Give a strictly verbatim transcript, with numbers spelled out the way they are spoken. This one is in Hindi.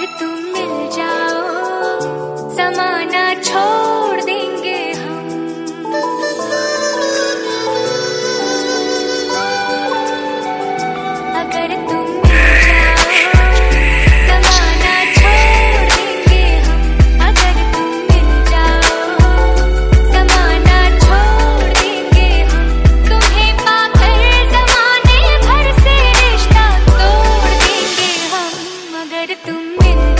अगर तुम मिल जाओ ज़माना छोड़ देंगे हम। अगर तुम मिल जाओ ज़माना छोड़ देंगे हम। अगर तुम मिल जाओ ज़माना छोड़ देंगे हम। तुम्हें पाकर ज़माने भर से रिश्ता तोड़ देंगे हम। अगर तुम मिल